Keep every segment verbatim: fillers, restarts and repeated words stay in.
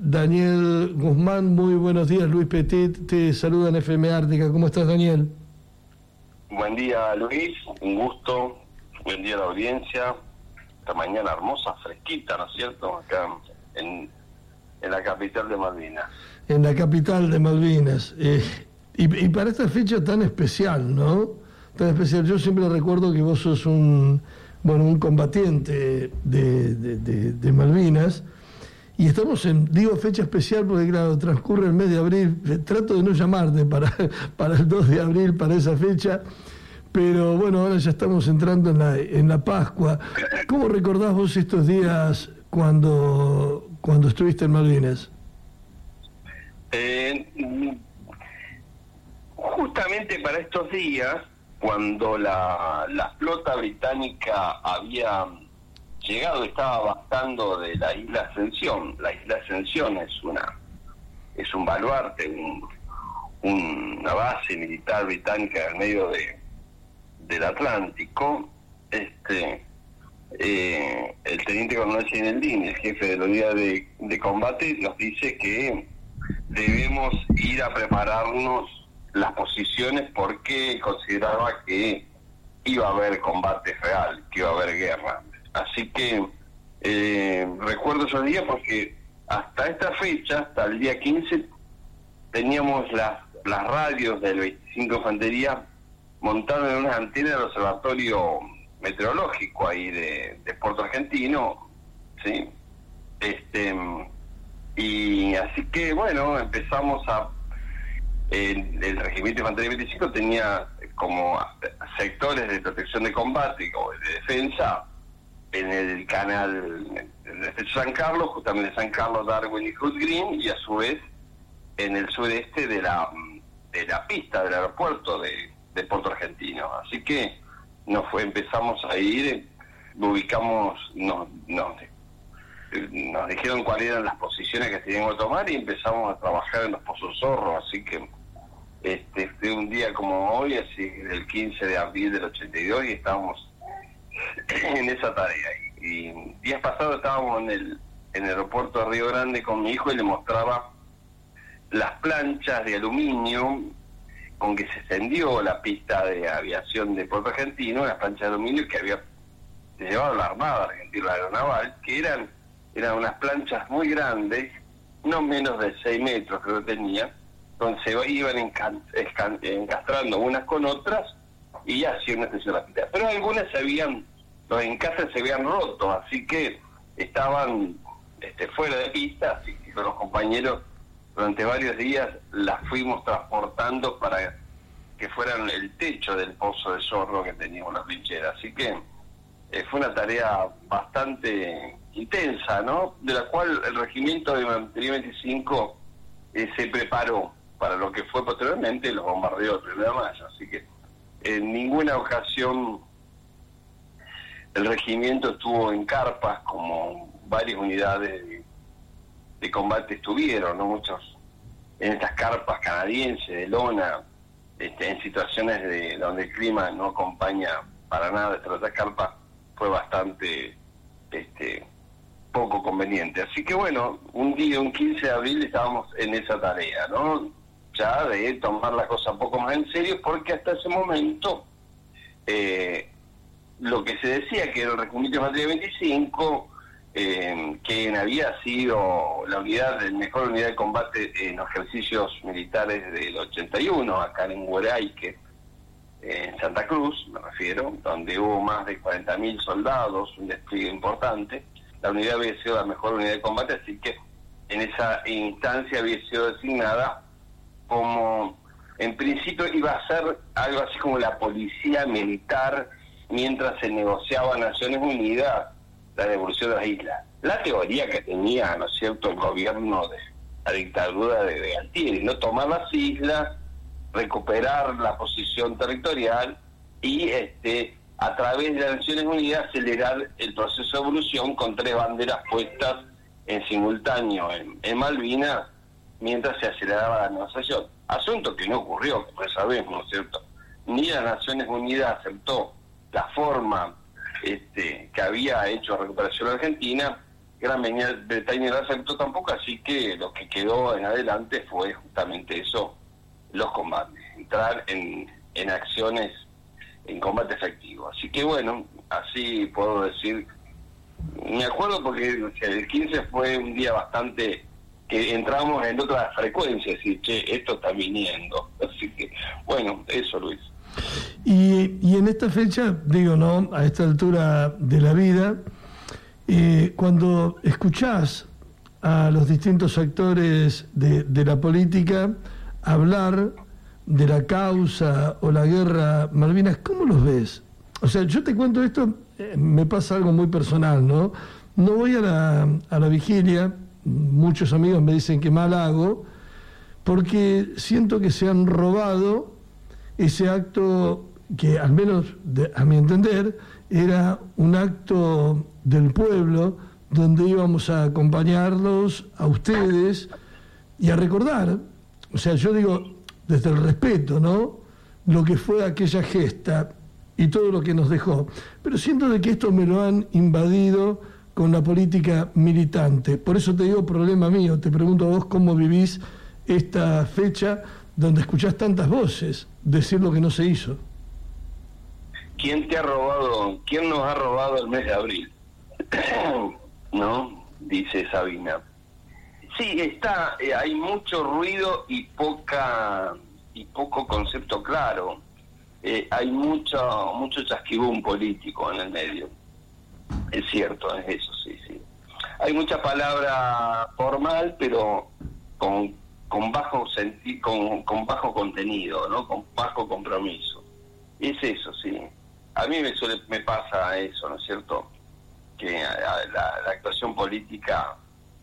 Daniel Guzmán. Muy buenos días, Luis Petit, te saluda en F M Ártica. ¿Cómo estás, Daniel? Buen día, Luis, un gusto. Buen día a la audiencia. Esta mañana hermosa, fresquita, ¿no es cierto? Acá en, en la capital de Malvinas. En la capital de Malvinas. Eh, y, y para esta fecha tan especial, ¿no? Tan especial. Yo siempre recuerdo que vos sos un, bueno, un combatiente de, de, de, de Malvinas. Y estamos en, digo, fecha especial porque, claro, transcurre el mes de abril. Trato de no llamarte para, para el dos de abril, para esa fecha. Pero bueno, ahora ya estamos entrando en la, en la Pascua. ¿Cómo recordás vos estos días cuando, cuando estuviste en Malvinas? Eh, justamente para estos días, cuando la, la flota británica había llegado, estaba bajando de la isla Ascensión. La isla Ascensión es una es un baluarte, un, un, una base militar británica en el medio de del Atlántico. Este eh, el teniente coronel Ginaldini, el jefe de la unidad de, de combate, nos dice que debemos ir a prepararnos las posiciones porque consideraba que iba a haber combate real, que iba a haber guerra. Así que eh, recuerdo esos días porque hasta esta fecha, hasta el día quince, teníamos las, las radios del veinticinco Infantería montadas en una antena del observatorio meteorológico ahí de, de Puerto Argentino, ¿sí? Este, y así que, bueno, empezamos a... El, el Regimiento de Infantería veinticinco tenía como sectores de protección de combate o de defensa en el canal de San Carlos, justamente San Carlos, Darwin y Hood Green, y a su vez en el sureste de la de la pista del aeropuerto de, de Puerto Argentino. Así que nos fue, empezamos a ir, ubicamos, nos, nos, nos dijeron cuáles eran las posiciones que teníamos que tomar y empezamos a trabajar en los Pozos Zorro. Así que este de un día como hoy, así el quince de abril del ochenta y dos, y estábamos en esa tarea. Y, y días pasados estábamos en el en el aeropuerto de Río Grande con mi hijo y le mostraba las planchas de aluminio con que se extendió la pista de aviación de Puerto Argentino, las planchas de aluminio que había llevado la Armada Argentina, la Aeronaval, que eran eran unas planchas muy grandes, no menos de seis metros creo que tenía, donde se iban encan, escan, encastrando unas con otras y ya hacían una extensión de la pista. Pero algunas se habían, los encastres se habían roto, así que estaban este, fuera de pista, así que con los compañeros durante varios días las fuimos transportando para que fueran el techo del pozo de Zorro que teníamos la trinchera. Así que eh, fue una tarea bastante intensa, ¿no? De la cual el Regimiento de Infantería veinticinco eh, se preparó para lo que fue posteriormente los bombardeos del primero de mayo. Así que en ninguna ocasión el regimiento estuvo en carpas como varias unidades de, de combate estuvieron, ¿no? Muchos en estas carpas canadienses de lona, este, en situaciones de donde el clima no acompaña para nada. Esta carpa fue bastante este, poco conveniente. Así que bueno, un día, un quince de abril, estábamos en esa tarea, ¿no? Ya de tomar la cosa un poco más en serio, porque hasta ese momento eh, lo que se decía que era el Regimiento de Infantería veinticinco, eh, quien había sido la unidad, la mejor unidad de combate en los ejercicios militares del ochenta y uno, acá en Hueraique, en Santa Cruz, me refiero, donde hubo más de cuarenta mil soldados, un despliegue importante. La unidad había sido la mejor unidad de combate, así que en esa instancia había sido designada como, en principio iba a ser algo así como la policía militar mientras se negociaba Naciones Unidas la devolución de las islas. La teoría que tenía, ¿no es cierto?, el gobierno de la dictadura de, de Altieri, no tomar las islas, recuperar la posición territorial y este a través de las Naciones Unidas acelerar el proceso de evolución con tres banderas puestas en simultáneo en, en Malvinas mientras se aceleraba la negociación. Asunto que no ocurrió, como sabemos, ¿no es cierto? Ni las Naciones Unidas aceptó la forma este, que había hecho Recuperación Argentina, Gran Bretaña lo aceptó tampoco, así que lo que quedó en adelante fue justamente eso, los combates, entrar en, en acciones, en combate efectivo. Así que bueno, así puedo decir, me acuerdo porque o sea, el quince fue un día bastante que entramos en otra frecuencia, así que esto está viniendo. Así que bueno, eso, Luis. Y, y en esta fecha, digo, ¿no? A esta altura de la vida, eh, cuando escuchás a los distintos actores de, de la política hablar de la causa o la guerra Malvinas, ¿cómo los ves? O sea, yo te cuento esto, eh, me pasa algo muy personal, ¿no? No voy a la, a la vigilia, muchos amigos me dicen que mal hago, porque siento que se han robado ese acto que, al menos de, a mi entender, era un acto del pueblo donde íbamos a acompañarlos a ustedes y a recordar, o sea, yo digo, desde el respeto, ¿no?, lo que fue aquella gesta y todo lo que nos dejó, pero siento de que esto me lo han invadido con la política militante. Por eso te digo, problema mío, te pregunto a vos cómo vivís esta fecha donde escuchás tantas voces decir lo que no se hizo. ¿Quién te ha robado, quién nos ha robado el mes de abril? ¿No? Dice Sabina. Sí, está, eh, hay mucho ruido y poca y poco concepto claro. Eh, hay mucho mucho chasquibún político en el medio. Es cierto, es eso, sí, sí. Hay mucha palabra formal, pero con con bajo senti con, con bajo contenido, ¿no? Con bajo compromiso. Es eso, sí. A mí me suele, me pasa eso, ¿no es cierto? Que la, la, la actuación política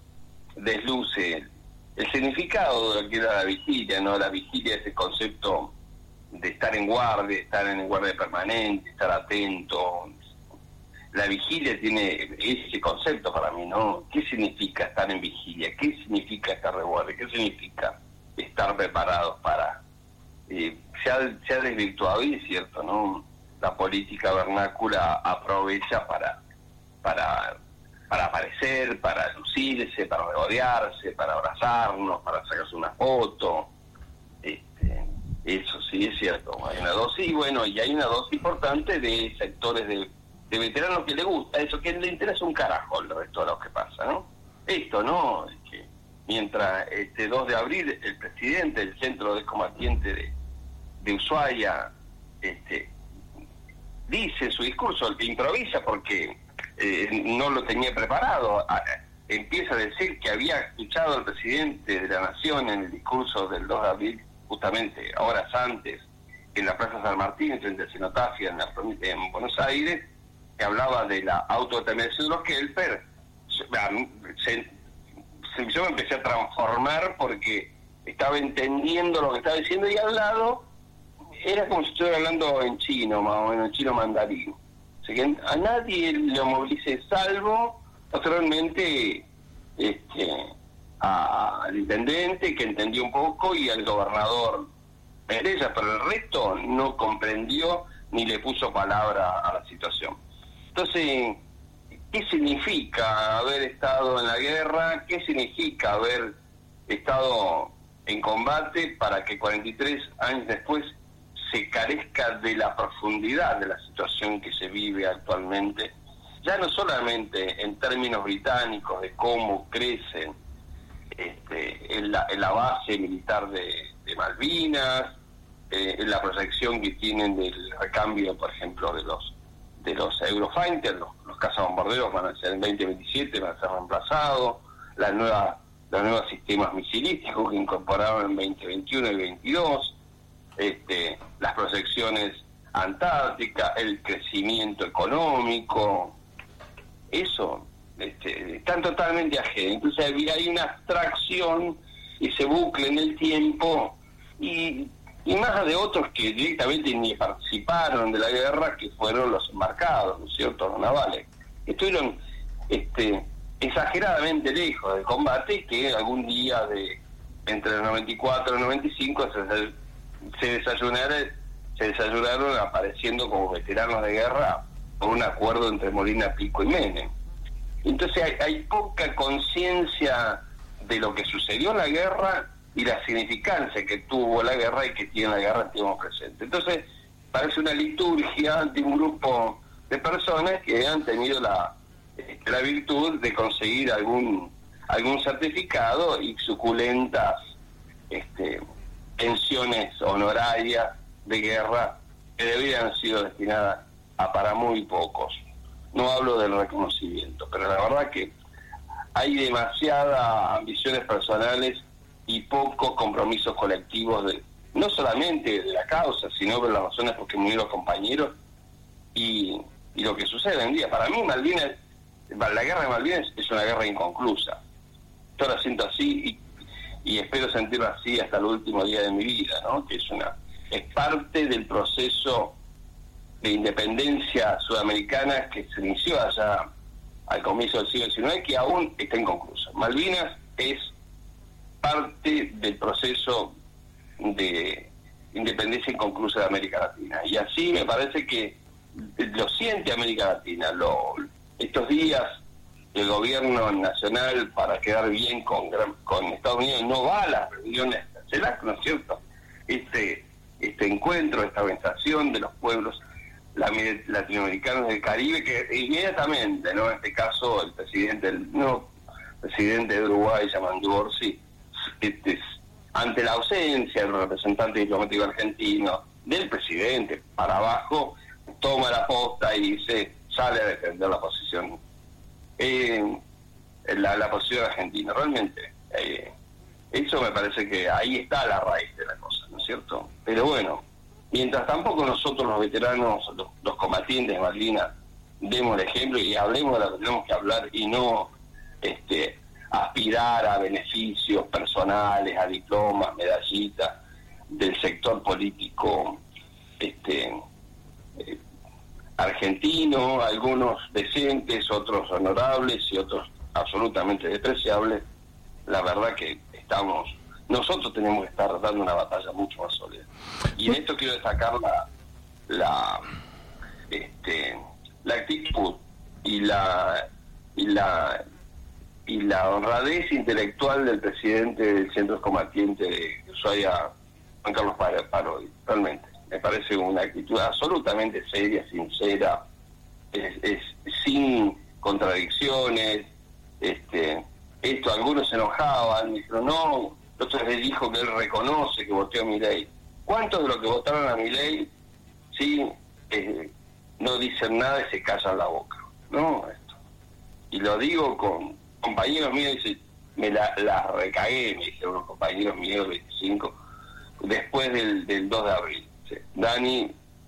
desluce el significado de lo que era la vigilia, ¿no? La vigilia es el concepto de estar en guardia, estar en guardia permanente, estar atento. La vigilia tiene ese concepto para mí, ¿no? ¿Qué significa estar en vigilia? ¿Qué significa estar de guardia? ¿Qué significa estar preparados para...? Eh, se, ha, se ha desvirtuado, y es cierto, ¿no? La política vernácula aprovecha para para para aparecer, para lucirse, para regodearse, para abrazarnos, para sacarse una foto. Este, eso sí es cierto. Hay una dosis, y bueno, y hay una dosis importante de sectores de, de veteranos que le gusta eso, que le interesa un carajo lo de todo lo que pasa, ¿no? Esto, ¿no? Es que mientras este dos de abril el presidente del Centro de Combatientes de, de Ushuaia este, dice su discurso, el que improvisa porque eh, no lo tenía preparado, a, empieza a decir que había escuchado al presidente de la Nación en el discurso del dos de abril, justamente horas antes, en la Plaza San Martín, frente al Cenotafia, en, la, en Buenos Aires, que hablaba de la autodeterminación de los Kelper. Se, se, yo me empecé a transformar porque estaba entendiendo lo que estaba diciendo, y al lado era como si estuviera hablando en chino, más o menos, en chino mandarín. Así que a nadie lo movilice, salvo naturalmente este, al intendente, que entendió un poco, y al gobernador Pereira, pero el resto no comprendió ni le puso palabra a la situación. Entonces, ¿qué significa haber estado en la guerra? ¿Qué significa haber estado en combate para que cuarenta y tres años después se carezca de la profundidad de la situación que se vive actualmente? Ya no solamente en términos británicos de cómo crecen este, en, la, en la base militar de, de Malvinas, eh, en la proyección que tienen del recambio, por ejemplo, de los de los Eurofighters, los, los cazabombarderos van a ser en veinte veintisiete, van a ser reemplazados, la nueva, los nuevos sistemas misilísticos que incorporaron en veinte veintiuno y veintidós, este, las proyecciones antárticas, el crecimiento económico, eso este, están totalmente ajenos. Entonces hay una abstracción, ese bucle en el tiempo, y y más de otros que directamente ni participaron de la guerra, que fueron los embarcados, ¿no es cierto?, los navales. Estuvieron este, exageradamente lejos del combate, que algún día de entre el noventa y cuatro y el noventa y cinco se, se, desayunaron, se desayunaron apareciendo como veteranos de guerra por un acuerdo entre Molina, Pico y Menem. Entonces hay, hay poca conciencia de lo que sucedió en la guerra y la significancia que tuvo la guerra y que tiene la guerra en tiempo presente. Entonces parece una liturgia de un grupo de personas que han tenido la, la virtud de conseguir algún algún certificado y suculentas este, pensiones honorarias de guerra que deberían haber sido destinadas a para muy pocos. No hablo del reconocimiento, pero la verdad que hay demasiadas ambiciones personales y pocos compromisos colectivos, de, no solamente de la causa, sino de las razones por que murieron los compañeros y, y lo que sucede hoy en día. Para mí Malvinas, la guerra de Malvinas es una guerra inconclusa. Yo la siento así y, y espero sentirlo así hasta el último día de mi vida, ¿no? Que es una es parte del proceso de independencia sudamericana que se inició allá al comienzo del siglo diecinueve, que aún está inconclusa. Malvinas es parte del proceso de independencia inconclusa de América Latina. Y así me parece que lo siente América Latina. Lo, estos días el gobierno nacional, para quedar bien con, con Estados Unidos, no va a las reuniones, ¿será, no es cierto? Este, este encuentro, esta organización de los pueblos latinoamericanos del Caribe, que inmediatamente, ¿no? En este caso, el presidente, el nuevo presidente de Uruguay, Yamandu Orsi, este, ante la ausencia del representante diplomático argentino, del presidente para abajo, toma la posta y se sale a defender la posición, eh, la, la posición argentina. Realmente, eh, eso me parece que ahí está la raíz de la cosa, ¿no es cierto? Pero bueno, mientras tampoco nosotros los veteranos, los, los combatientes de Malvinas, demos el ejemplo y hablemos de lo que tenemos que hablar y no este, aspirar a beneficios personales, a diplomas, medallitas del sector político este eh, argentino, algunos decentes, otros honorables y otros absolutamente despreciables. La verdad que estamos, nosotros tenemos que estar dando una batalla mucho más sólida. Y en esto quiero destacar la la este la actitud y la y la y la honradez intelectual del presidente del Centro Combatiente de Ushuaia, Juan Carlos Parodi. Realmente me parece una actitud absolutamente seria, sincera, es, es sin contradicciones. Este esto algunos se enojaban, dijeron no, otros les dijo que él reconoce que votó a Milei. ¿Cuántos de los que votaron a Milei sí eh, no dicen nada y se callan la boca? No, esto. Y lo digo con compañeros míos, dice, me la, la recagué, me dijeron unos compañeros míos veinticinco, después del, del dos de abril. ¿Sí? Dani,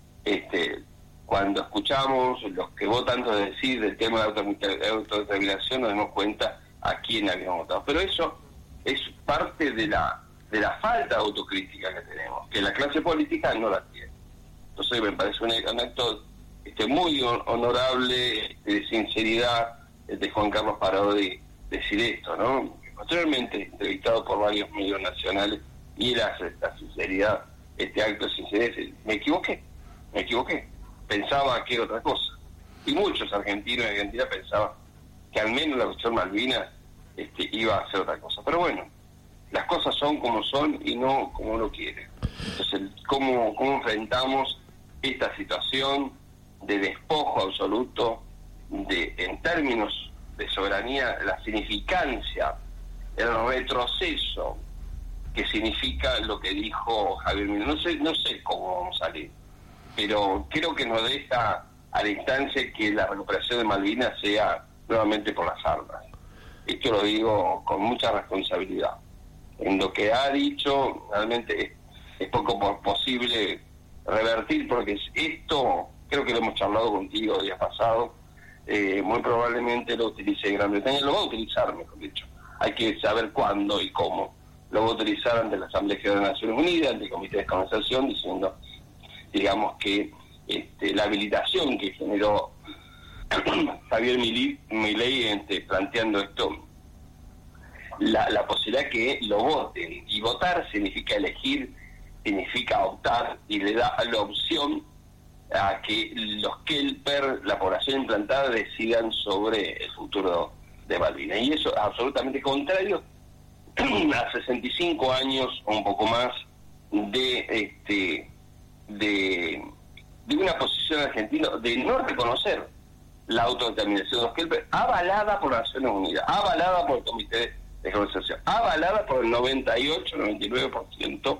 este, cuando escuchamos los que votan antes de decir del tema de autodeterminación, nos damos cuenta a quién habíamos votado. Pero eso es parte de la de la falta de autocrítica que tenemos, que la clase política no la tiene. Entonces me parece un, un acto este, muy honorable, de sinceridad, de Juan Carlos Parodi decir esto, ¿no? Posteriormente entrevistado por varios medios nacionales, y la, la sinceridad, este acto de sinceridad, me equivoqué, me equivoqué, pensaba que era otra cosa. Y muchos argentinos y argentinas pensaban que al menos la cuestión Malvinas este, iba a ser otra cosa. Pero bueno, las cosas son como son y no como uno quiere. Entonces, ¿cómo, cómo enfrentamos esta situación de despojo absoluto, de en términos de soberanía, la significancia, el retroceso que significa lo que dijo Javier Milei? No sé, no sé cómo vamos a salir, pero creo que nos deja a la instancia que la recuperación de Malvinas sea nuevamente por las armas. Esto lo digo con mucha responsabilidad. En lo que ha dicho, realmente es, es poco posible revertir, porque esto, creo que lo hemos charlado contigo días pasados, eh, muy probablemente lo utilice Gran Bretaña, lo va a utilizar, mejor dicho. Hay que saber cuándo y cómo. Lo va a utilizar ante la Asamblea General de Naciones Unidas, ante el Comité de Conversación, diciendo, digamos, que este, la habilitación que generó Javier Milei este, planteando esto, la, la posibilidad que lo voten, y votar significa elegir, significa optar, y le da la opción a que los Kelper, la población implantada, decidan sobre el futuro de Malvinas. Y eso es absolutamente contrario a sesenta y cinco años o un poco más de este de, de una posición argentina de no reconocer la autodeterminación de los Kelper, avalada por las Naciones Unidas, avalada por el Comité de Conversación, avalada por el noventa y ocho, noventa y nueve por ciento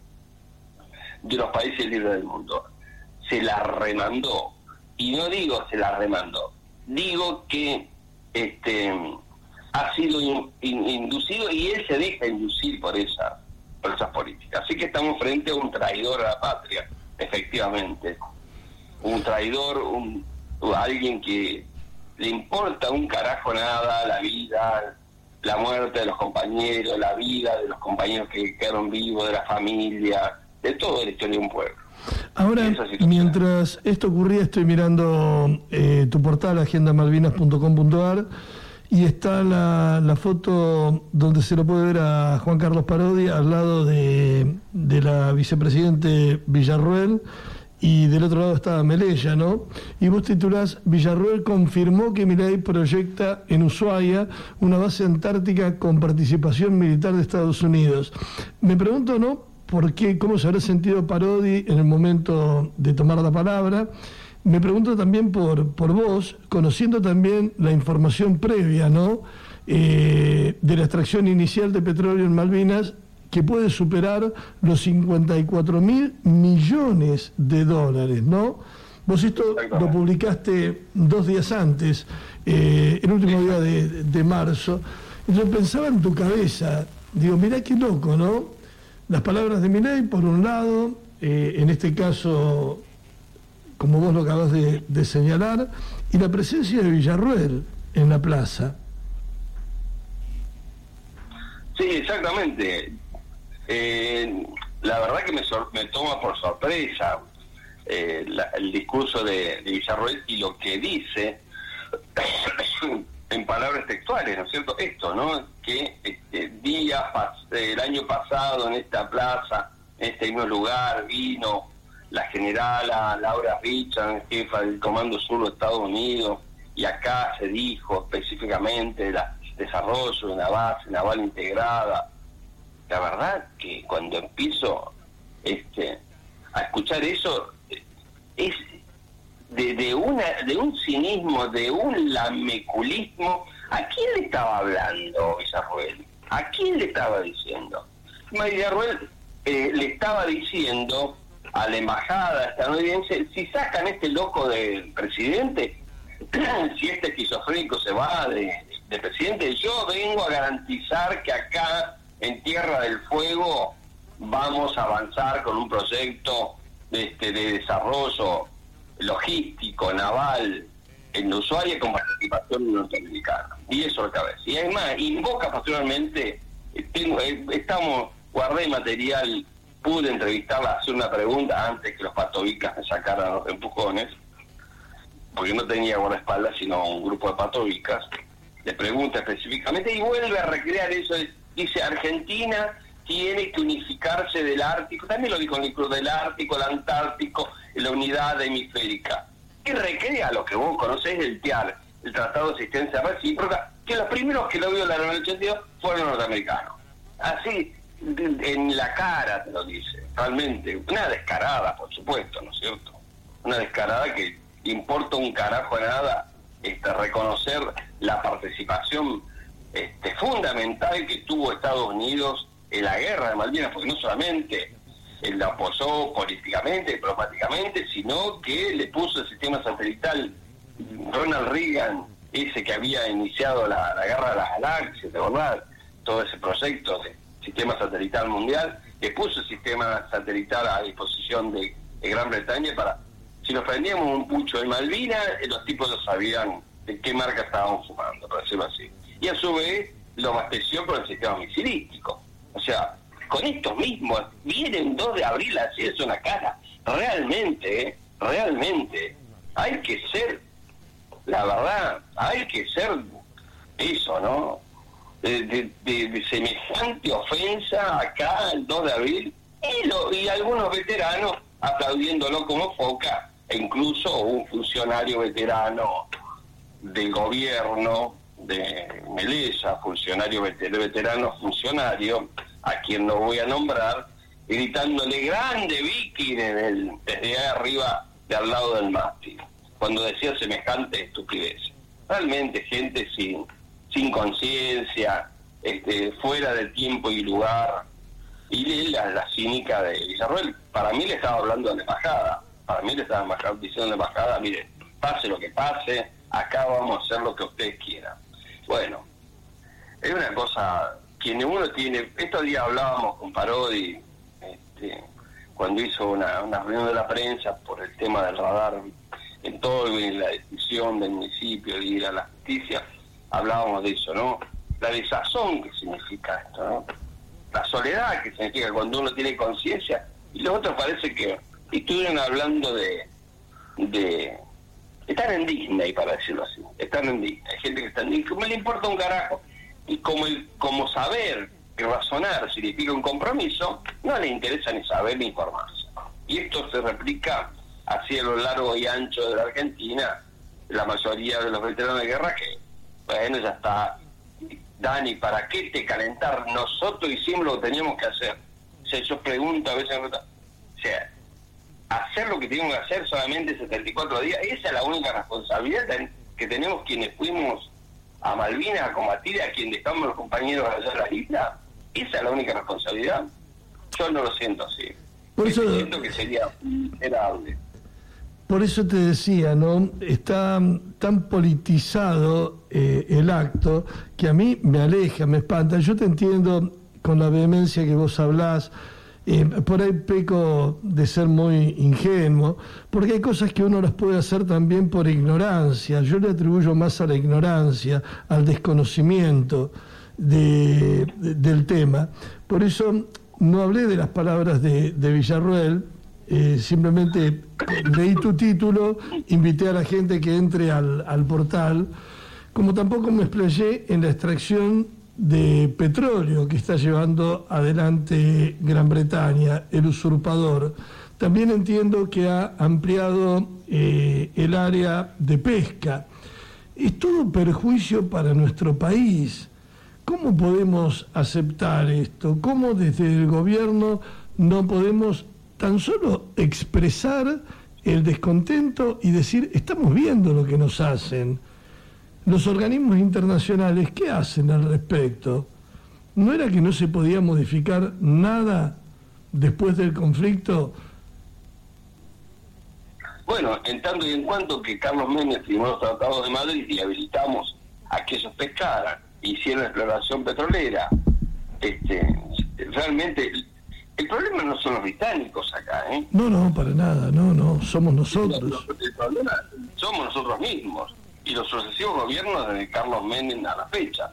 de los países libres del mundo. Se la remandó, y no digo se la remandó, digo que este ha sido in, in, inducido, y él se deja inducir por esa por esas políticas. Así que estamos frente a un traidor a la patria, efectivamente, un traidor, un alguien que le importa un carajo nada la vida, la muerte de los compañeros, la vida de los compañeros que quedaron vivos, de la familia, de toda la historia de un pueblo. Ahora, mientras esto ocurría, estoy mirando eh, tu portal, agenda malvinas punto com punto a r, y está la, la foto donde se lo puede ver a Juan Carlos Parodi al lado de, de la vicepresidente Villarruel, y del otro lado estaba Melella, ¿no? Y vos titulás: Villarruel confirmó que Milei proyecta en Ushuaia una base antártica con participación militar de Estados Unidos. Me pregunto, ¿no?, por qué, cómo se habrá sentido Parodi en el momento de tomar la palabra. Me pregunto también por, por vos, conociendo también la información previa, ¿no?, eh, de la extracción inicial de petróleo en Malvinas, que puede superar los cincuenta y cuatro mil millones de dólares, ¿no? Vos esto lo publicaste dos días antes, eh, el último día de, de marzo. Yo pensaba en tu cabeza, digo, mirá qué loco, ¿no? Las palabras de Milei, por un lado, eh, en este caso, como vos lo acabás de, de señalar, y la presencia de Villarruel en la plaza. Sí, exactamente. Eh, la verdad que me, sor- me toma por sorpresa eh, la, el discurso de, de Villarruel y lo que dice en palabras textuales, ¿no es cierto? Esto, ¿no? Que este, días, pas- el año pasado en esta plaza, en este mismo lugar, vino la generala Laura Richard, jefa del Comando Sur de Estados Unidos, y acá se dijo específicamente del desarrollo de una base naval integrada. La verdad que cuando empiezo este, a escuchar eso, es de, de, una, de un cinismo, de un lameculismo. ¿A quién le estaba hablando Villarruel? ¿A quién le estaba diciendo? Villarruel eh, le estaba diciendo a la embajada estadounidense: si sacan este loco del presidente, si este esquizofrénico se va de, de presidente, yo vengo a garantizar que acá en Tierra del Fuego vamos a avanzar con un proyecto de, este, de desarrollo logístico, naval, en Ushuaia con participación norteamericana. Y eso otra vez. Y es más, invoca posteriormente, tengo, eh, estamos, guardé material, pude entrevistarla, hacer una pregunta antes que los patovicas me sacaran los empujones, porque no tenía guardaespaldas, sino un grupo de patovicas. Le pregunta específicamente y vuelve a recrear eso. Dice: Argentina tiene que unificarse del Ártico, también lo dijo en el Club del Ártico, el Antártico, la unidad hemisférica. Y recrea lo que vos conocés del T I A R, el Tratado de Asistencia Recíproca, que los primeros que lo vio en el ochenta y dos fueron los norteamericanos. Así, en la cara te lo dice, realmente. Una descarada, por supuesto, ¿no es cierto? Una descarada que importa un carajo nada este, reconocer la participación este, fundamental que tuvo Estados Unidos en la guerra de Malvinas, porque no solamente él la apoyó políticamente, diplomáticamente, sino que le puso el sistema satelital. Ronald Reagan, ese que había iniciado la, la guerra de las galaxias, de verdad, todo ese proyecto de sistema satelital mundial, le puso el sistema satelital a disposición de, de Gran Bretaña para, si nos prendíamos un pucho en Malvinas, los tipos no sabían de qué marca estaban fumando, por decirlo así. Y a su vez lo abasteció con el sistema misilístico. O sea, con estos mismos, vienen dos de abril a hacerse una cara. Realmente, ¿eh? realmente, hay que ser, la verdad, hay que ser eso, ¿no? De, de, de, de semejante ofensa acá el dos de abril, y, lo, y algunos veteranos aplaudiéndolo como foca e incluso un funcionario veterano del gobierno de Melella, funcionario veterano funcionario, a quien no voy a nombrar, gritándole grande Vicky desde, el, desde ahí arriba, de al lado del mástil, cuando decía semejante estupidez. Realmente gente sin, sin conciencia, este, fuera de tiempo y lugar. Y la, la cínica de Villarroel, para mí le estaba hablando de la embajada, para mí le estaba diciendo a la embajada, mire, pase lo que pase, acá vamos a hacer lo que ustedes quieran. Bueno, es una cosa que uno tiene. Estos días hablábamos con Parodi, este, cuando hizo una, una reunión de la prensa por el tema del radar en Tolwyn, la decisión del municipio de ir a la justicia, hablábamos de eso, ¿no? La desazón que significa esto, ¿no? La soledad que significa cuando uno tiene conciencia, y los otros parece que estuvieron hablando de... de están en Disney, para decirlo así, están en Disney, hay gente que está en Disney, como le importa un carajo, y como el como saber y razonar significa un compromiso, no le interesa ni saber ni informarse. Y esto se replica así a lo largo y ancho de la Argentina, la mayoría de los veteranos de guerra que, bueno, ya está, Dani, ¿para qué te calentar? Nosotros hicimos lo que teníamos que hacer. O sea, yo pregunto a veces, o sea, hacer lo que teníamos que hacer solamente setenta y cuatro días, esa es la única responsabilidad que tenemos quienes fuimos a Malvinas a combatir, a quien dejamos los compañeros allá en la isla. Esa es la única responsabilidad. Yo no lo siento así. Por eso, siento que sería vulnerable. Por eso te decía, ¿no? Está tan politizado eh, el acto que a mí me aleja, me espanta. Yo te entiendo con la vehemencia que vos hablás. Eh, por ahí peco de ser muy ingenuo, porque hay cosas que uno las puede hacer también por ignorancia. Yo le atribuyo más a la ignorancia, al desconocimiento de, de, del tema. Por eso no hablé de las palabras de, de Villarroel, eh, simplemente leí tu título, invité a la gente que entre al, al portal, como tampoco me explayé en la extracción de petróleo que está llevando adelante Gran Bretaña, el usurpador. También entiendo que ha ampliado eh, el área de pesca. Es todo perjuicio para nuestro país. ¿Cómo podemos aceptar esto? ¿Cómo desde el gobierno no podemos tan solo expresar el descontento y decir, estamos viendo lo que nos hacen? Los organismos internacionales, ¿qué hacen al respecto? ¿No era que no se podía modificar nada después del conflicto? Bueno, en tanto y en cuanto que Carlos Menem firmó los tratados de Madrid y habilitamos a que ellos pescaran, hicieron exploración petrolera, este, realmente el, el problema no son los británicos acá, ¿eh? No, no, para nada, no, no, somos nosotros. El, el problema somos nosotros mismos. Y los sucesivos gobiernos desde Carlos Menem a la fecha,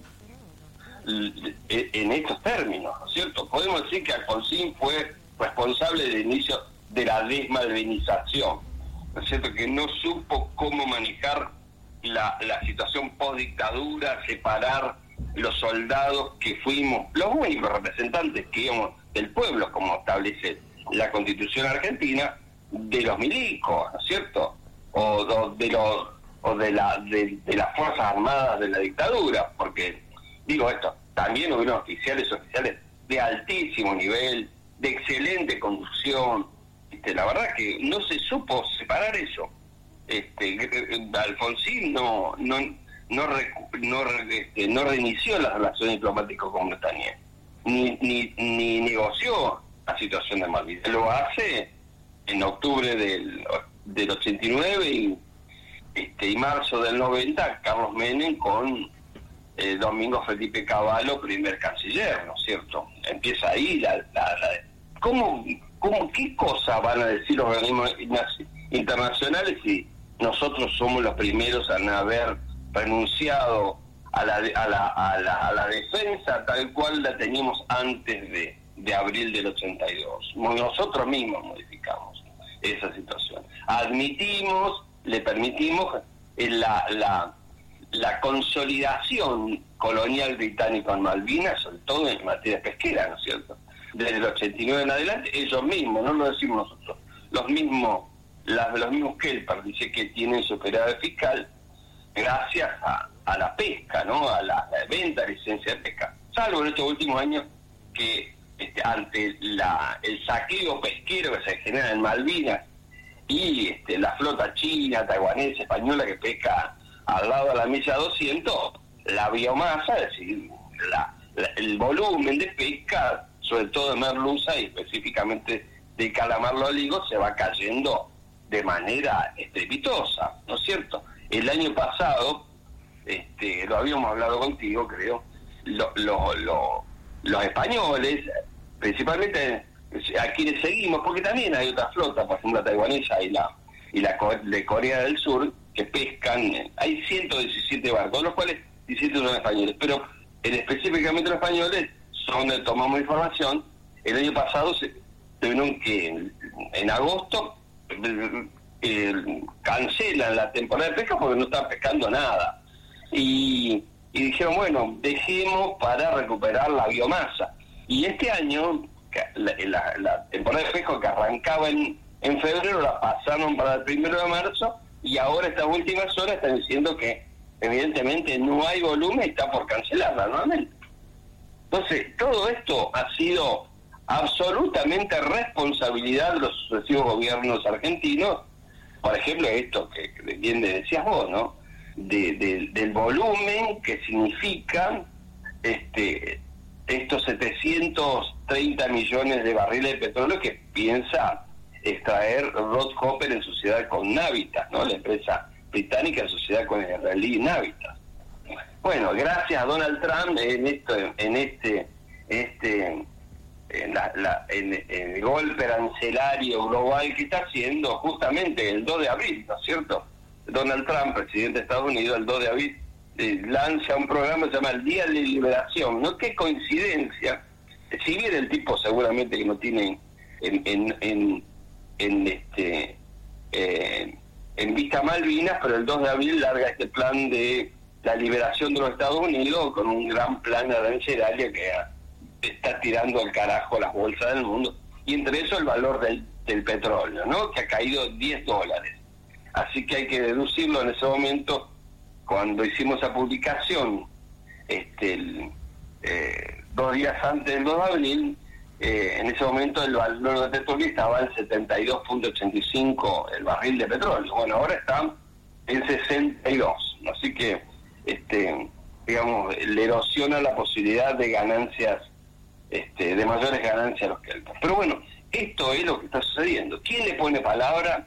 en estos términos, ¿no es cierto? Podemos decir que Alfonsín fue responsable del inicio de la desmalvinización, ¿no es cierto? Que no supo cómo manejar la, la situación post-dictadura, separar los soldados que fuimos, los únicos representantes que íbamos del pueblo, como establece la Constitución argentina, de los milicos, ¿no es cierto? O, o de los... o de la de, de las Fuerzas Armadas de la dictadura, porque, digo esto, también hubieron oficiales, oficiales de altísimo nivel, de excelente conducción, este, la verdad que no se supo separar eso. Este, Alfonsín no no no no, este, no reinició las relaciones diplomáticas con Bretaña, ni, ni ni negoció la situación de Malvinas. Lo hace en octubre del, del ochenta y nueve y Este, y marzo del noventa, Carlos Menem con eh, Domingo Felipe Cavallo, primer canciller, ¿no es cierto? Empieza ahí la... la, la ¿cómo, cómo, ¿Qué cosa van a decir los organismos internacionales si nosotros somos los primeros en haber renunciado a la, a la, a la, a la defensa tal cual la teníamos antes de, de abril del ochenta y dos? Nosotros mismos modificamos esa situación. Admitimos... le permitimos la, la, la consolidación colonial británica en Malvinas, sobre todo en materia pesquera, ¿no es cierto? Desde el ochenta y nueve en adelante, ellos mismos, no lo decimos nosotros, los mismos las de los mismos Kelper dice que tienen superávit fiscal gracias a, a la pesca, ¿no? A la, la venta de licencia de pesca, salvo en estos últimos años que este, ante la el saqueo pesquero que se genera en Malvinas y este, la flota china, taiwanesa, española que pesca al lado de la milla doscientos, la biomasa, es decir, la, la, el volumen de pesca, sobre todo de merluza y específicamente de calamar loligo, se va cayendo de manera estrepitosa, ¿no es cierto? El año pasado, este, lo habíamos hablado contigo, creo, lo, lo, lo, los españoles, principalmente a quienes seguimos, porque también hay otras flotas, por ejemplo la taiwanesa y la y la de Corea del Sur, que pescan, hay ciento diecisiete barcos, los cuales diecisiete son españoles, pero en específicamente los españoles, son donde tomamos información, el año pasado se tuvieron que, en, en agosto, eh, cancelan la temporada de pesca porque no están pescando nada. Y, y dijeron, bueno, dejemos para recuperar la biomasa. Y este año, la, la, la temporada de pesca que arrancaba en, en febrero, la pasaron para el primero de marzo, y ahora estas últimas horas están diciendo que evidentemente no hay volumen y está por cancelarla nuevamente. Entonces, todo esto ha sido absolutamente responsabilidad de los sucesivos gobiernos argentinos. Por ejemplo, esto que, que bien decías vos, ¿no? De, de, del volumen que significa este estos setecientos treinta millones de barriles de petróleo que piensa extraer Rothoper en sociedad con Navitas, ¿no? La empresa británica en sociedad con el israelí Navitas. Bueno, gracias a Donald Trump en esto, en este, este, en, la, la, en, en el golpe arancelario global que está haciendo justamente el dos de abril, ¿no es cierto? Donald Trump, presidente de Estados Unidos, el dos de abril eh, lanza un programa que se llama el Día de Liberación. No, qué coincidencia, si bien el tipo seguramente que no tiene en, en, en, en este eh, en vista Malvinas, pero el dos de abril larga este plan de la liberación de los Estados Unidos con un gran plan arancelario que está tirando al carajo las bolsas del mundo, y entre eso el valor del, del petróleo, ¿no? Que ha caído diez dólares. Así que hay que deducirlo en ese momento. Cuando hicimos esa publicación, este, el, eh, dos días antes del dos de abril, eh, en ese momento el valor del petróleo estaba en setenta y dos punto ochenta y cinco el barril de petróleo. Bueno, ahora está en sesenta y dos. Así que, este, digamos, le erosiona la posibilidad de ganancias, este, de mayores ganancias a los kelpers. Pero bueno, esto es lo que está sucediendo. ¿Quién le pone palabra?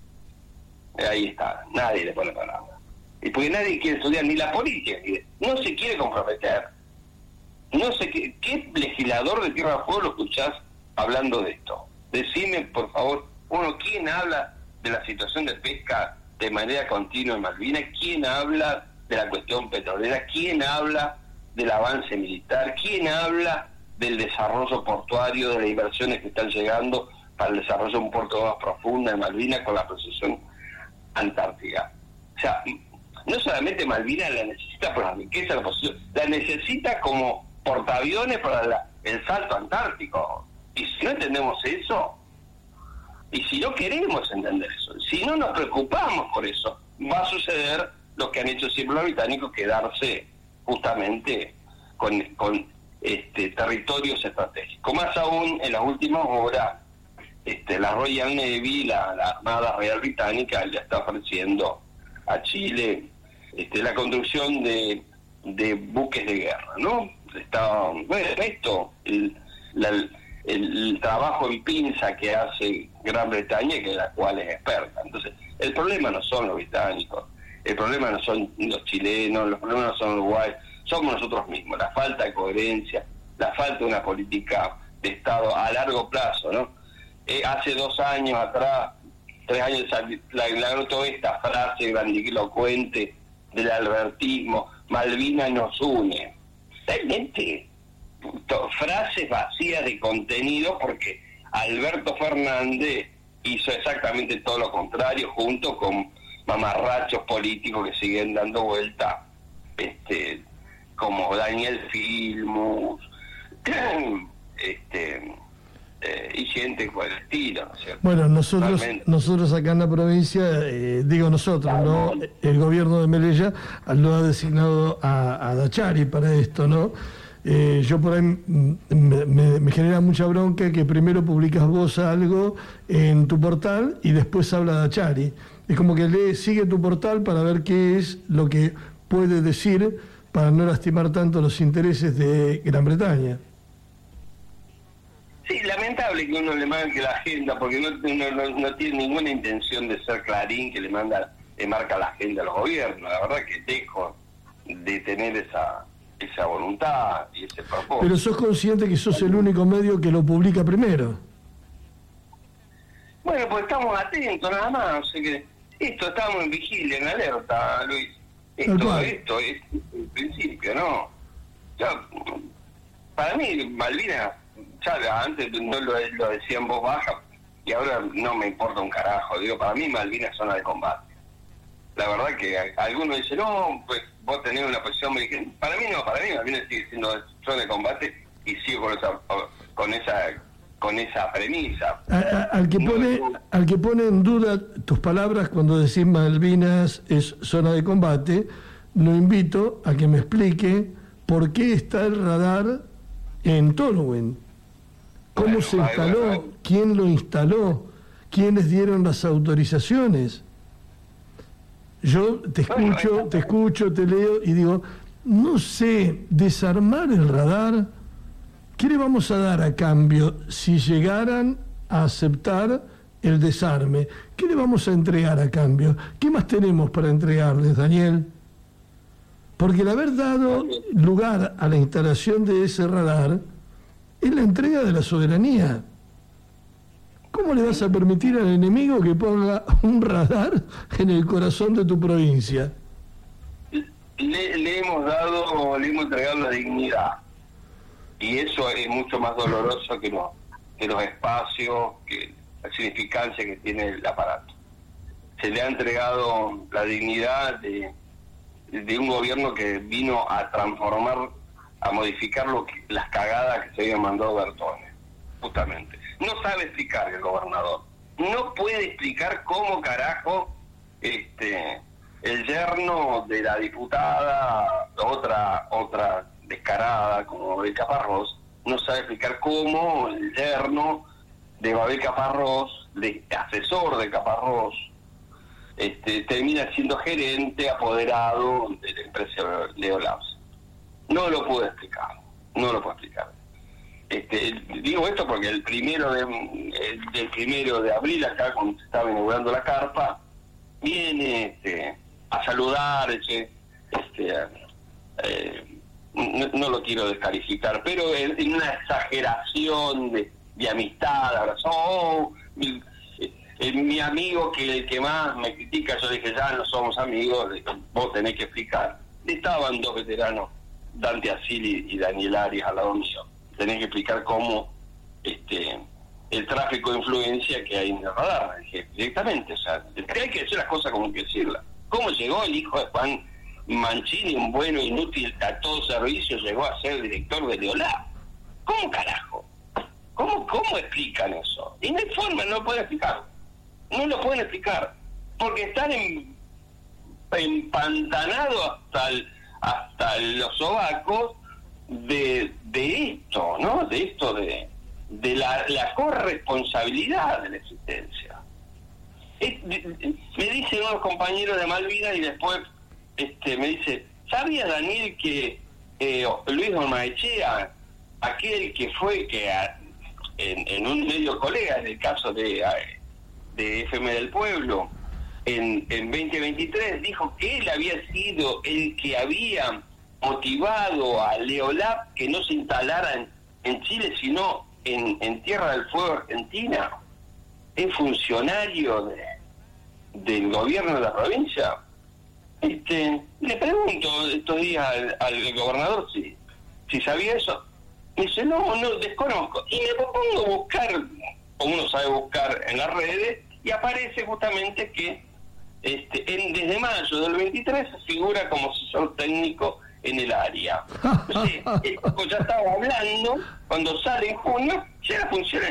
Ahí está, nadie le pone palabra. Y porque nadie quiere estudiar ni la política, no se quiere comprometer. No sé qué, qué legislador de Tierra del Fuego lo escuchás hablando de esto. Decime, por favor, uno, ¿quién habla de la situación de pesca de manera continua en Malvinas? ¿Quién habla de la cuestión petrolera? ¿Quién habla del avance militar? ¿Quién habla del desarrollo portuario, de las inversiones que están llegando para el desarrollo de un puerto más profundo en Malvinas con la procesión antártica? O sea, no solamente Malvinas la necesita por la riqueza, la posición, la necesita como portaaviones para la, el salto antártico. Y si no entendemos eso, y si no queremos entender eso, si no nos preocupamos por eso, va a suceder lo que han hecho siempre los británicos, quedarse justamente con, con este territorios estratégicos. Más aún en las últimas horas, este, la Royal Navy, la, la Armada Real Británica, le está ofreciendo a Chile este, la construcción de, de buques de guerra, ¿no? Está, bueno, esto, el, la, el, el trabajo en pinza que hace Gran Bretaña, que de la cual es experta. Entonces, el problema no son los británicos, el problema no son los chilenos, los problemas no son los uruguayos, somos nosotros mismos, la falta de coherencia, la falta de una política de Estado a largo plazo, ¿no? Eh, hace dos años atrás, tres años, la, la, toda esta frase grandilocuente del albertismo, Malvinas nos une. Realmente, to, frases vacías de contenido, porque Alberto Fernández hizo exactamente todo lo contrario, junto con mamarrachos políticos que siguen dando vuelta, este, como Daniel Filmus, este, eh, y gente por el estilo, ¿no es cierto? Bueno, nosotros Realmente. nosotros acá en la provincia, eh, digo nosotros, ¿no? El gobierno de Melilla lo ha designado a, a Dachari para esto, ¿no? Eh, yo por ahí mm, me, me, me genera mucha bronca que primero publicas vos algo en tu portal y después habla Dachari. Es como que lee, sigue tu portal para ver qué es lo que puede decir para no lastimar tanto los intereses de Gran Bretaña. Sí, lamentable que uno le marque la agenda, porque no, no, no, no tiene ninguna intención de ser Clarín que le manda, le marca la agenda a los gobiernos. La verdad que dejo de tener esa esa voluntad y ese propósito. Pero sos consciente que sos el único medio que lo publica primero. Bueno, pues estamos atentos nada más, o sea que esto estamos en vigilia, en alerta, Luis. Esto, esto es el principio, ¿no? Ya, para mí, Malvinas, ya antes no lo, lo decía en voz baja, y ahora no me importa un carajo. Digo, para mí Malvinas es zona de combate. La verdad que algunos dicen, no, pues vos tenés una posición muy... Para mí no, para mí Malvinas sigue siendo zona de combate y sigo con esa con esa, con esa premisa. A, a, al, que pone, al que pone en duda tus palabras cuando decís Malvinas es zona de combate, lo invito a que me explique por qué está el radar en Tolwyn. ¿Cómo bueno, se instaló? Bueno, bueno. ¿Quién lo instaló? ¿Quiénes dieron las autorizaciones? Yo te escucho, bueno, te escucho, te leo y digo, no sé, desarmar el radar, ¿qué le vamos a dar a cambio si llegaran a aceptar el desarme? ¿Qué le vamos a entregar a cambio? ¿Qué más tenemos para entregarles, Daniel? Porque el haber dado lugar a la instalación de ese radar es la entrega de la soberanía. ¿Cómo le vas a permitir al enemigo que ponga un radar en el corazón de tu provincia? Le, le hemos dado, le hemos entregado la dignidad. Y eso es mucho más doloroso que, lo, que los espacios, que la significancia que tiene el aparato. Se le ha entregado la dignidad de, de un gobierno que vino a transformar, a modificar lo que, las cagadas que se habían mandado Bertone, justamente. No sabe explicar el gobernador. No puede explicar cómo carajo este el yerno de la diputada, otra otra descarada como Babel Caparrós, no sabe explicar cómo el yerno de Babel Caparrós, de asesor de Caparrós, este, termina siendo gerente apoderado de la empresa Leolabs. No lo puedo explicar, no lo puedo explicar. Este, digo esto porque el primero de el, el primero de abril, acá cuando se estaba inaugurando la carpa, viene este, a saludar, este, este eh, no, no lo quiero descalificar, pero en, en una exageración de, de amistad, abrazó, oh, mi, eh, mi amigo que el que más me critica, yo dije, ya no somos amigos, vos tenés que explicar. Estaban dos veteranos, Dante Asili y Daniel Arias, al lado mío. Tenés que explicar cómo este el tráfico de influencia que hay en el radar, dije, directamente, o sea, hay que decir las cosas como hay que decirlas. ¿Cómo llegó el hijo de Juan Mancini, un bueno inútil a todo servicio, llegó a ser director de Leolab? ¿Cómo carajo? ¿Cómo, cómo explican eso? Y no hay forma, no lo pueden explicar. No lo pueden explicar, porque están en, empantanados hasta el, hasta los sobacos de de esto, ¿no? De esto de de la, la corresponsabilidad de la existencia. Es, de, me dicen unos compañeros de Malvinas y después este me dice, ¿sabía Daniel que eh, Luis Ormaechea, aquel que fue que a, en, en un medio colega, en el caso de, de F M del Pueblo, en, en veinte veintitrés, dijo que él había sido el que había motivado a Leolab que no se instalara en, en Chile, sino en, en Tierra del Fuego, Argentina? ¿Es funcionario de, del gobierno de la provincia? Este, le pregunto estos días al, al gobernador si, si sabía eso. Me dice, no, no, desconozco. Y me propongo buscar, como uno sabe buscar en las redes, y aparece justamente que este, en, desde mayo del veintitrés se figura como asesor técnico en el área. Entonces, el tipo ya estaba hablando, cuando sale en junio, ya era funcionario.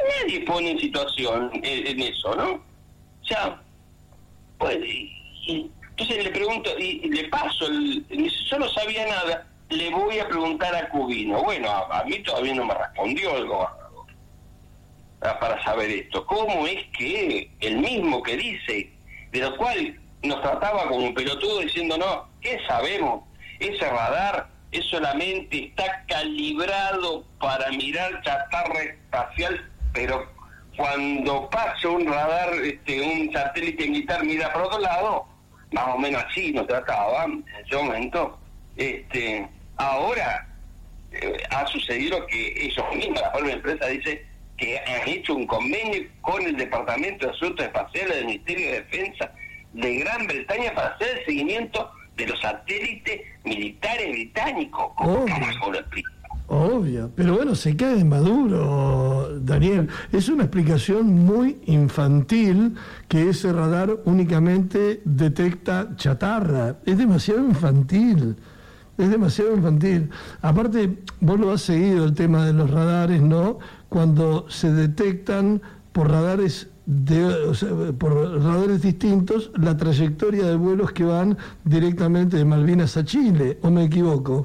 nadie pone en situación en, en eso, ¿no? O sea, pues, y, y, entonces le pregunto, y, y le paso, el, yo no sabía nada, le voy a preguntar a Cubino. Bueno, a, a mí todavía no me respondió el gobernador para saber esto. ¿Cómo es que el mismo que dice, de lo cual nos trataba como un pelotudo diciendo, no, ¿qué sabemos? Ese radar es solamente, está calibrado para mirar chatarra espacial, pero cuando pasa un radar, este, un satélite militar mira para otro lado, más o menos así nos trataba en ese momento. Este, ahora eh, ha sucedido que ellos mismos, la propia empresa dice que han hecho un convenio con el Departamento de Asuntos Espaciales del Ministerio de Defensa de Gran Bretaña para hacer el seguimiento de los satélites militares británicos. ¿Cómo carajo lo explico? Obvio, pero bueno, se cae de maduro, Daniel. Es una explicación muy infantil que ese radar únicamente detecta chatarra. Es demasiado infantil, es demasiado infantil. Aparte, vos lo has seguido el tema de los radares, ¿no? Cuando se detectan por radares de, o sea, por radares distintos la trayectoria de vuelos que van directamente de Malvinas a Chile, ¿o me equivoco?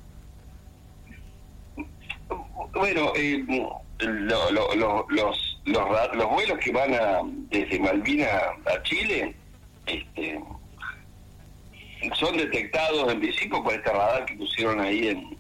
Bueno, eh, lo, lo, lo, los, los los vuelos que van a, desde Malvinas a Chile este, son detectados en principio por este radar que pusieron ahí en,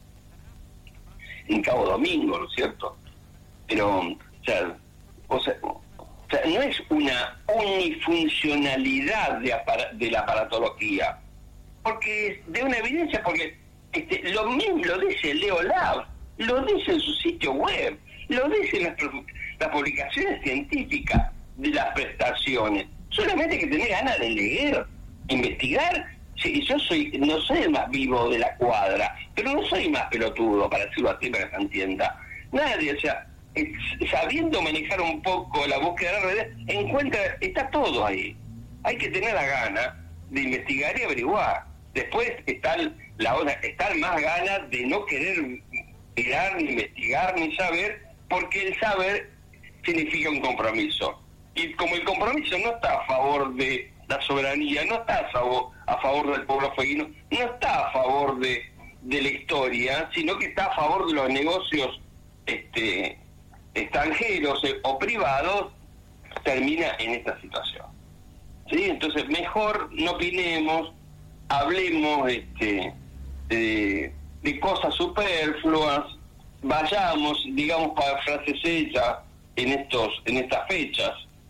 en Cabo Domingo, ¿no es cierto? Pero, o sea, o sea, o sea no es una unifuncionalidad de, apara, de la aparatología, porque es de una evidencia, porque este, lo mismo lo dice Leo Lab, lo dice en su sitio web, lo dicen las, las publicaciones científicas de las prestaciones. Solamente hay que tener ganas de leer, investigar. Sí, yo soy, no soy el más vivo de la cuadra, pero no soy más pelotudo, para decirlo así, para que se entienda. Nadie, o sea, sabiendo manejar un poco la búsqueda de la red, encuentra, está todo ahí. Hay que tener la gana de investigar y averiguar. Después están la otra, están más ganas de no querer mirar, ni investigar, ni saber, porque el saber significa un compromiso. Y como el compromiso no está a favor de la soberanía, no está a favor, a favor del pueblo fueguino, no está a favor de, de la historia, sino que está a favor de los negocios este, extranjeros eh, o privados, termina en esta situación. ¿Sí? Entonces, mejor no opinemos, hablemos este, de... de cosas superfluas, vayamos, digamos, para frases hechas en estos, en estas fechas,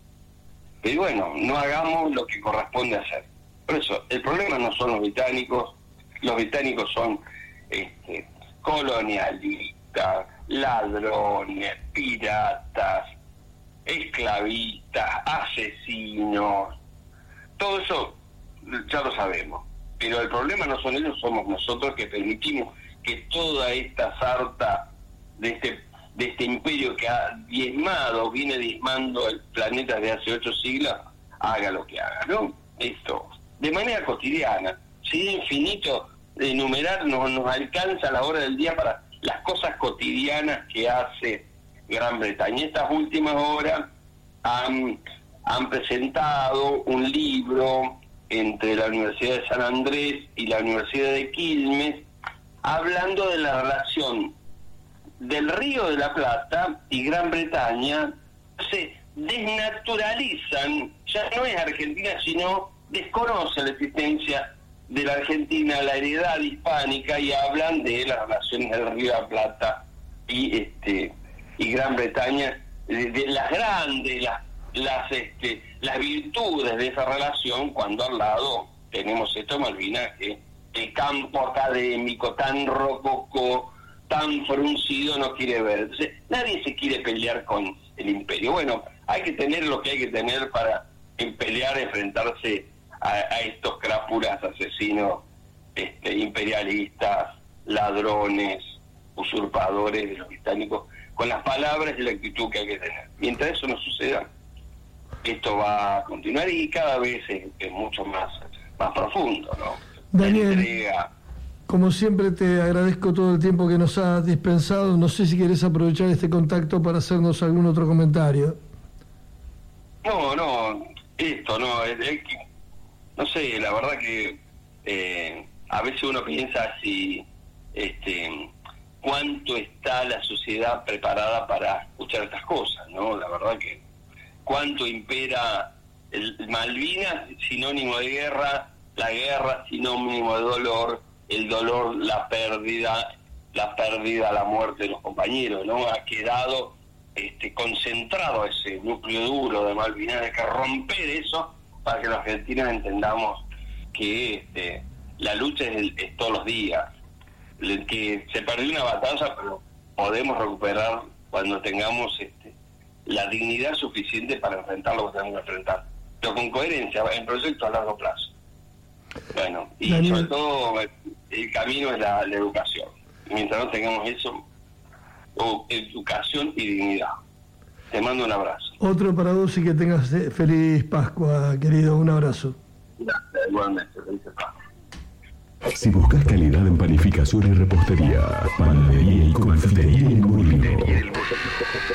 pero bueno, no hagamos lo que corresponde hacer. Por eso, el problema no son los británicos, los británicos son este, colonialistas, ladrones, piratas, esclavistas, asesinos, todo eso ya lo sabemos. Pero el problema no son ellos, somos nosotros que permitimos que toda esta sarta de este de este imperio que ha diezmado, viene diezmando el planeta desde hace ocho siglos, haga lo que haga, ¿no? Esto, de manera cotidiana, sería infinito de enumerar, no nos alcanza la hora del día para las cosas cotidianas que hace Gran Bretaña. Estas últimas horas han, han presentado un libro entre la Universidad de San Andrés y la Universidad de Quilmes, hablando de la relación del Río de la Plata y Gran Bretaña. Se desnaturalizan, ya no es Argentina, sino desconoce la existencia de la Argentina, la heredad hispánica, y hablan de las relaciones del Río de la Plata y este y Gran Bretaña, de, de las grandes, las las este las virtudes de esa relación, cuando al lado tenemos esto, Malvinas, que el campo académico tan rococó, tan fruncido no quiere ver. Entonces, nadie se quiere pelear con el imperio. Bueno, hay que tener lo que hay que tener para pelear, enfrentarse a, a estos crápulas, asesinos, este, imperialistas, ladrones, usurpadores de los británicos, con las palabras y la actitud que hay que tener. Mientras eso no suceda, esto va a continuar y cada vez es, es mucho más, más profundo, ¿no? Daniel, la entrega como siempre te agradezco todo el tiempo que nos has dispensado. No sé si querés aprovechar este contacto para hacernos algún otro comentario. No, no, esto, no, es, es que, no sé, la verdad que eh, a veces uno piensa si, este, cuánto está la sociedad preparada para escuchar estas cosas, ¿no? La verdad que cuánto impera el Malvinas, sinónimo de guerra, la guerra, sinónimo de dolor, el dolor, la pérdida, la pérdida, la muerte de los compañeros, ¿no? Ha quedado este, concentrado ese núcleo duro de Malvinas, hay que romper eso para que los argentinos entendamos que este, la lucha es, es todos los días, el que se perdió una batalla, pero podemos recuperar cuando tengamos este, la dignidad suficiente para enfrentar lo que tenemos que enfrentar, pero con coherencia, en proyectos a largo plazo. Bueno, y Daniel, sobre todo el camino es la, la educación. Mientras no tengamos eso, o educación y dignidad. Te mando un abrazo. Otro para vos y que tengas feliz Pascua, querido. Un abrazo. Gracias, igualmente. Feliz Pascua. Si buscas calidad en panificación y repostería, panadería y confitería en Molino,